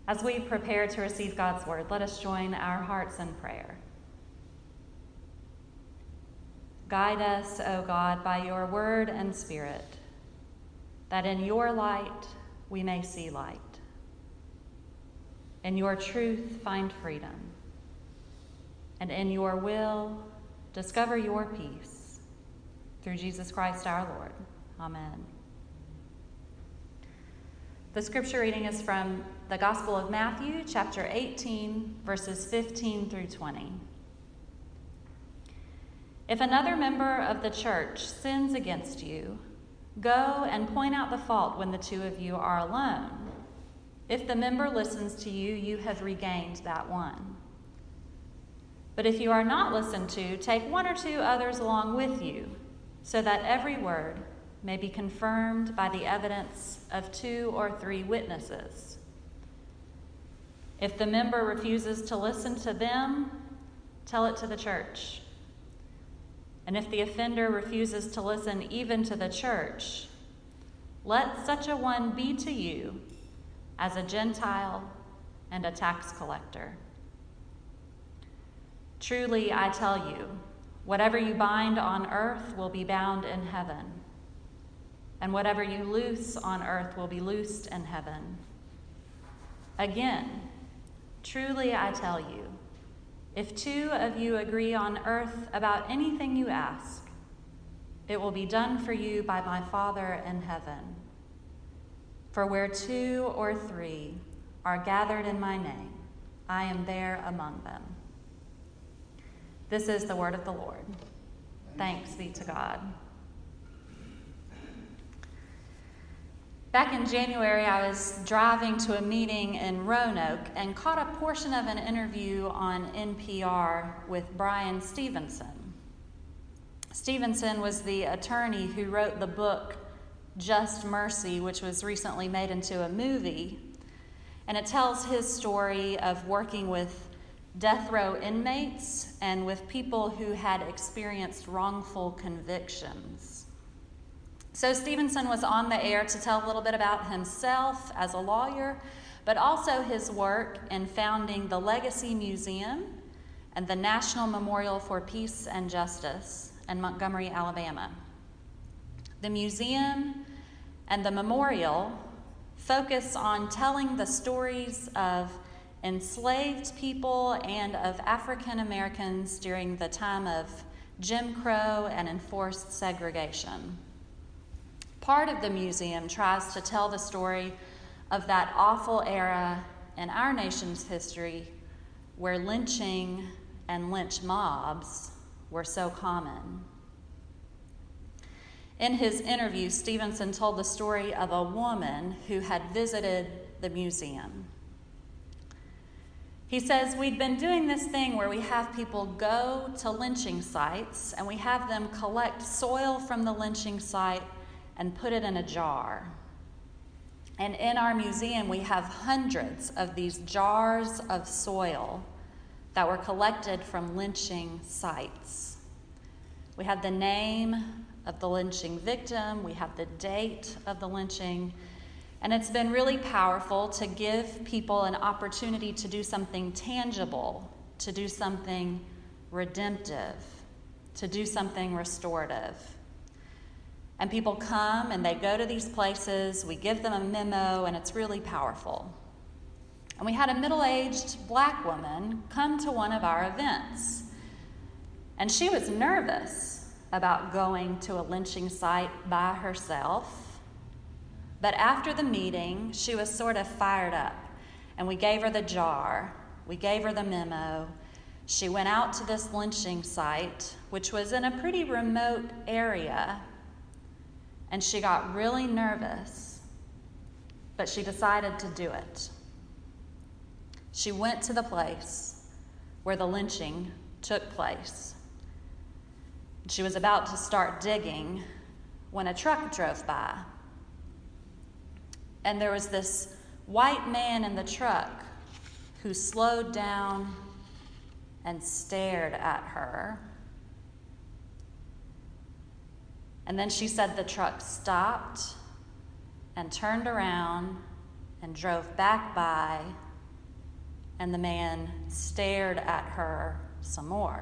As we prepare to receive God's word, let us join our hearts in prayer. Guide us, O God, by your word and spirit, that in your light we may see light. In your truth find freedom, and in your will discover your peace. Through Jesus Christ our Lord. Amen. The scripture reading is from the Gospel of Matthew, chapter 18, verses 15 through 20. If another member of the church sins against you, go and point out the fault when the two of you are alone. If the member listens to you, you have regained that one. But if you are not listened to, take one or two others along with you, so that every word may be confirmed by the evidence of 2 or 3 witnesses. If the member refuses to listen to them, tell it to the church. And if the offender refuses to listen even to the church, let such a one be to you as a Gentile and a tax collector. Truly, I tell you, whatever you bind on earth will be bound in heaven, and whatever you loose on earth will be loosed in heaven. Again, truly I tell you, if 2 of you agree on earth about anything you ask, it will be done for you by my Father in heaven. For where 2 or 3 are gathered in my name, I am there among them. This is the word of the Lord. Thanks be to God. Back in January, I was driving to a meeting in Roanoke and caught a portion of an interview on NPR with Brian Stevenson. Stevenson was the attorney who wrote the book Just Mercy, which was recently made into a movie. And it tells his story of working with death row inmates and with people who had experienced wrongful convictions. So Stevenson was on the air to tell a little bit about himself as a lawyer, but also his work in founding the Legacy Museum and the National Memorial for Peace and Justice in Montgomery, Alabama. The museum and the memorial focus on telling the stories of enslaved people and of African Americans during the time of Jim Crow and enforced segregation. Part of the museum tries to tell the story of that awful era in our nation's history where lynching and lynch mobs were so common. In his interview, Stevenson told the story of a woman who had visited the museum. He says, we'd been doing this thing where we have people go to lynching sites and we have them collect soil from the lynching site and put it in a jar. And in our museum, we have hundreds of these jars of soil that were collected from lynching sites. We have the name of the lynching victim, we have the date of the lynching, and it's been really powerful to give people an opportunity to do something tangible, to do something redemptive, to do something restorative. And people come and they go to these places, we give them a memo, and it's really powerful. And we had a middle-aged black woman come to one of our events. And she was nervous about going to a lynching site by herself. But after the meeting, she was sort of fired up. And we gave her the jar, we gave her the memo. She went out to this lynching site, which was in a pretty remote area. And she got really nervous, but she decided to do it. She went to the place where the lynching took place. She was about to start digging when a truck drove by. And there was this white man in the truck who slowed down and stared at her. And then she said the truck stopped and turned around and drove back by and the man stared at her some more.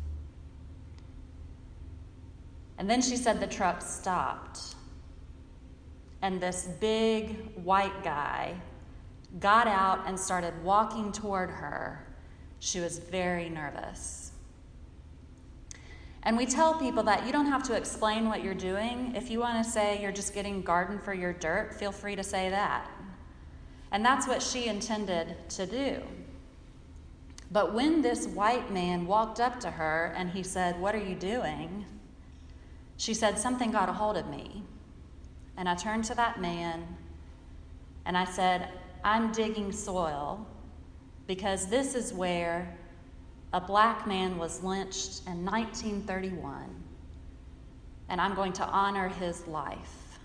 And then she said the truck stopped, and this big white guy got out and started walking toward her. She was very nervous. And we tell people that you don't have to explain what you're doing. If you want to say you're just getting garden for your dirt, feel free to say that. And that's what she intended to do. But when this white man walked up to her and he said, "What are you doing?" she said, "Something got a hold of me." And I turned to that man and I said, "I'm digging soil because this is where a black man was lynched in 1931, and I'm going to honor his life."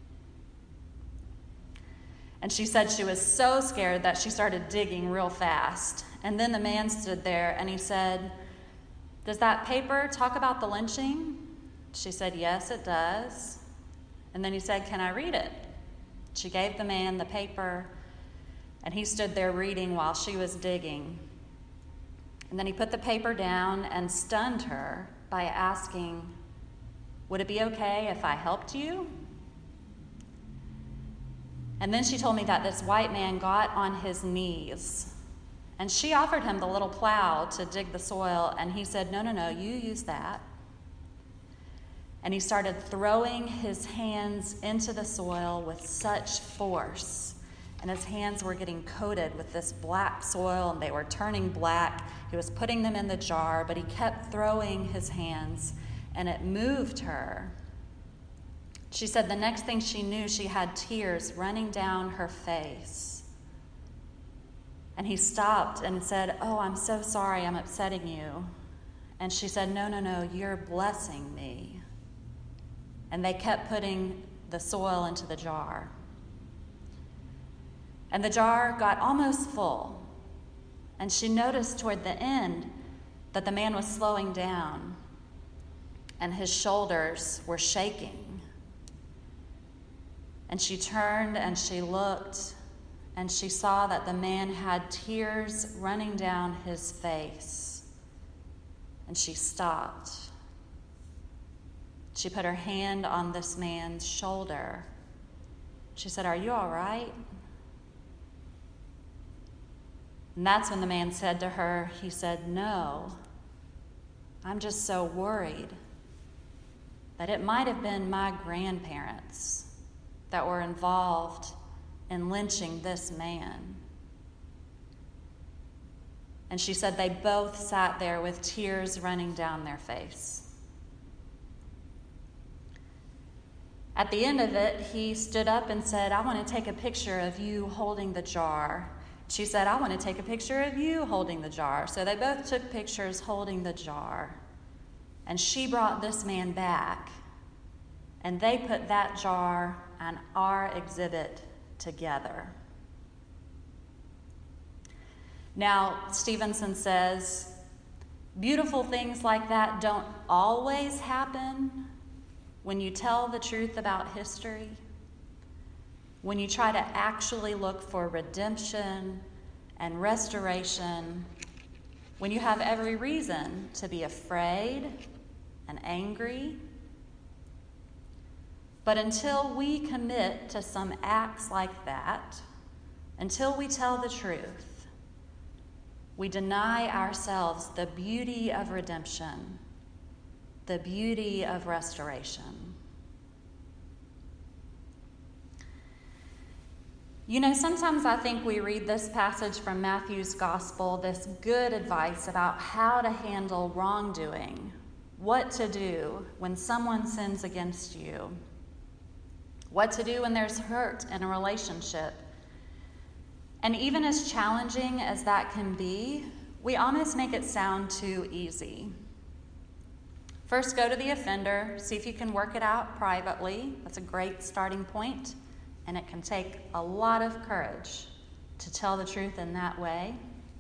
And she said she was so scared that she started digging real fast. And then the man stood there and he said, "Does that paper talk about the lynching?" She said, "Yes, it does." And then he said, "Can I read it?" She gave the man the paper, and he stood there reading while she was digging. And then he put the paper down and stunned her by asking, "Would it be okay if I helped you?" And then she told me that this white man got on his knees, and she offered him the little plow to dig the soil, and he said, No, you use that." And he started throwing his hands into the soil with such force. And his hands were getting coated with this black soil, and they were turning black. He was putting them in the jar, but he kept throwing his hands, and it moved her. She said the next thing she knew, she had tears running down her face. And he stopped and said, "Oh, I'm so sorry, I'm upsetting you." And she said, No, you're blessing me." And they kept putting the soil into the jar. And the jar got almost full. And she noticed toward the end that the man was slowing down and his shoulders were shaking. And she turned and she looked, and she saw that the man had tears running down his face. And she stopped. She put her hand on this man's shoulder. She said, "Are you all right?" And that's when the man said to her, he said, "No, I'm just so worried that it might have been my grandparents that were involved in lynching this man." And she said they both sat there with tears running down their face. At the end of it, he stood up and said, "I want to take a picture of you holding the jar." She said, "I want to take a picture of you holding the jar." So they both took pictures holding the jar. And she brought this man back, and they put that jar and our exhibit together. Now, Stevenson says, beautiful things like that don't always happen when you tell the truth about history, when you try to actually look for redemption and restoration, when you have every reason to be afraid and angry. But until we commit to some acts like that, until we tell the truth, we deny ourselves the beauty of redemption, the beauty of restoration. You know, sometimes I think we read this passage from Matthew's gospel, this good advice about how to handle wrongdoing, what to do when someone sins against you, what to do when there's hurt in a relationship. And even as challenging as that can be, we almost make it sound too easy. First, go to the offender, see if you can work it out privately. That's a great starting point. And it can take a lot of courage to tell the truth in that way.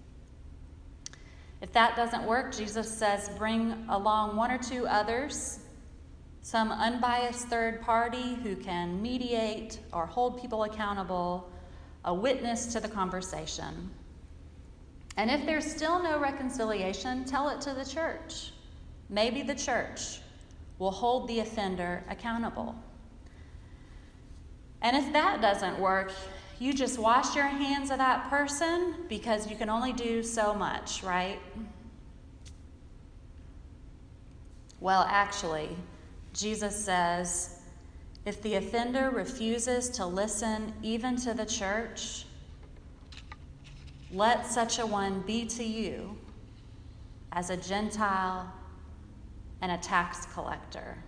If that doesn't work, Jesus says bring along one or two others, some unbiased third party who can mediate or hold people accountable, a witness to the conversation. And if there's still no reconciliation, tell it to the church. Maybe the church will hold the offender accountable. And if that doesn't work, you just wash your hands of that person because you can only do so much, right? Well, actually, Jesus says, if the offender refuses to listen even to the church, let such a one be to you as a Gentile and a tax collector.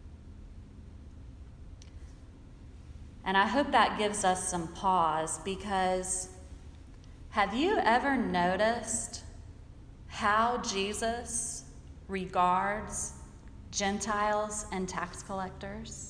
And I hope that gives us some pause, because have you ever noticed how Jesus regards Gentiles and tax collectors?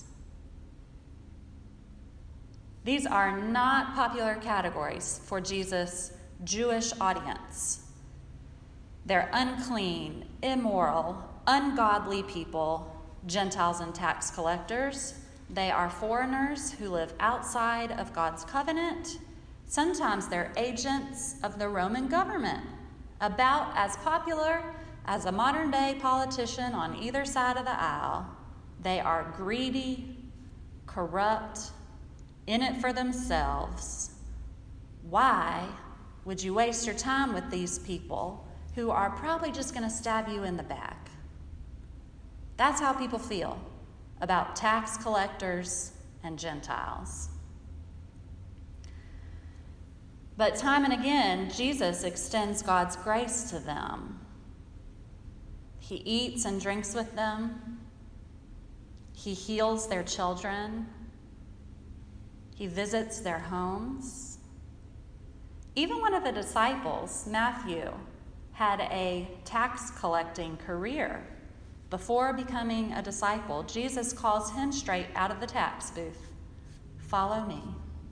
These are not popular categories for Jesus' Jewish audience. They're unclean, immoral, ungodly people, Gentiles and tax collectors. They are foreigners who live outside of God's covenant. Sometimes they're agents of the Roman government, about as popular as a modern-day politician on either side of the aisle. They are greedy, corrupt, in it for themselves. Why would you waste your time with these people who are probably just going to stab you in the back? That's how people feel about tax collectors and Gentiles. But time and again, Jesus extends God's grace to them. He eats and drinks with them. He heals their children. He visits their homes. Even one of the disciples, Matthew, had a tax collecting career. Before becoming a disciple, Jesus calls him straight out of the tax booth. Follow me.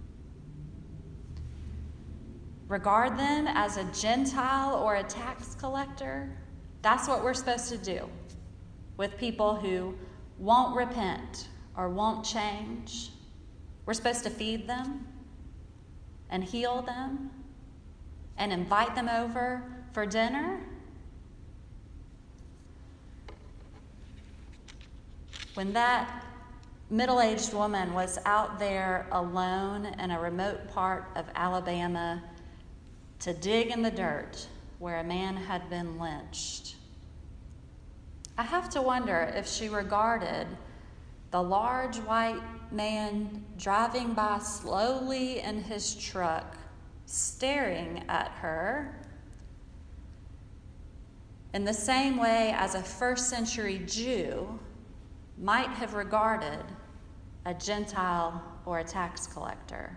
Regard them as a Gentile or a tax collector. That's what we're supposed to do with people who won't repent or won't change. We're supposed to feed them and heal them and invite them over for dinner. When that middle-aged woman was out there alone in a remote part of Alabama to dig in the dirt where a man had been lynched, I have to wonder if she regarded the large white man driving by slowly in his truck, staring at her, in the same way as a first-century Jew might have regarded a Gentile or a tax collector.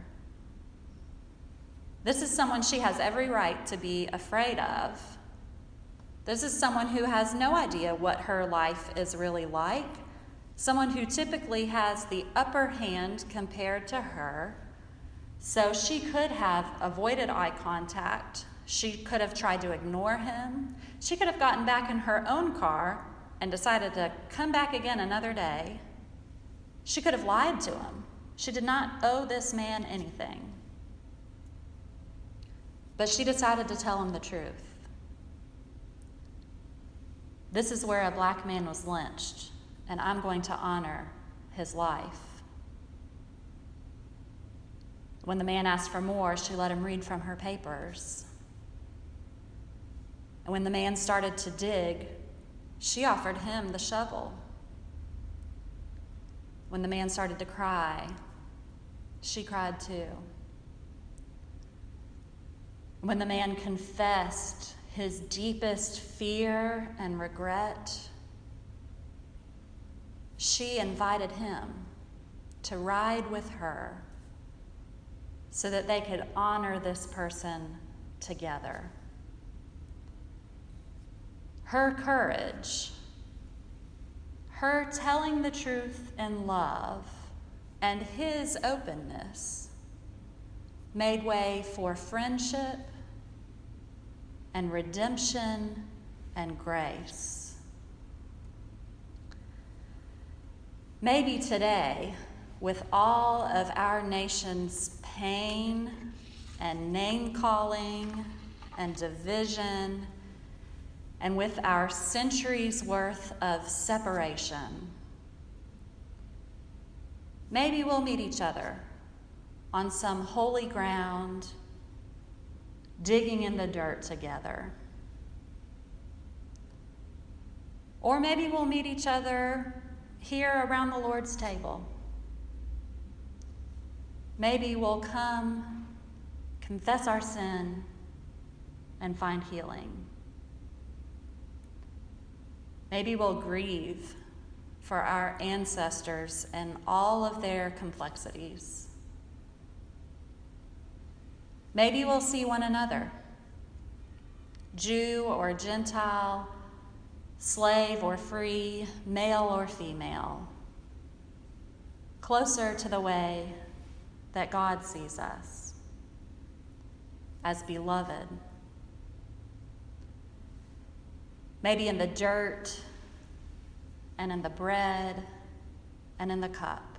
This is someone she has every right to be afraid of. This is someone who has no idea what her life is really like, someone who typically has the upper hand compared to her. So she could have avoided eye contact. She could have tried to ignore him. She could have gotten back in her own car and decided to come back again another day. She could have lied to him. She did not owe this man anything. But she decided to tell him the truth. This is where a black man was lynched, and I'm going to honor his life. When the man asked for more, she let him read from her papers. And when the man started to dig, she offered him the shovel. When the man started to cry, she cried too. When the man confessed his deepest fear and regret, she invited him to ride with her so that they could honor this person together. Her courage, her telling the truth in love, and his openness made way for friendship and redemption and grace. Maybe today, with all of our nation's pain and name-calling and division, and with our centuries worth of separation. Maybe we'll meet each other on some holy ground, digging in the dirt together. Or maybe we'll meet each other here around the Lord's table. Maybe we'll come, confess our sin, and find healing. Maybe we'll grieve for our ancestors and all of their complexities. Maybe we'll see one another, Jew or Gentile, slave or free, male or female, closer to the way that God sees us, as beloved. Maybe in the dirt and in the bread and in the cup,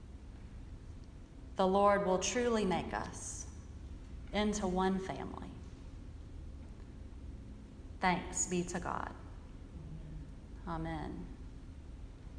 the Lord will truly make us into one family. Thanks be to God. Amen.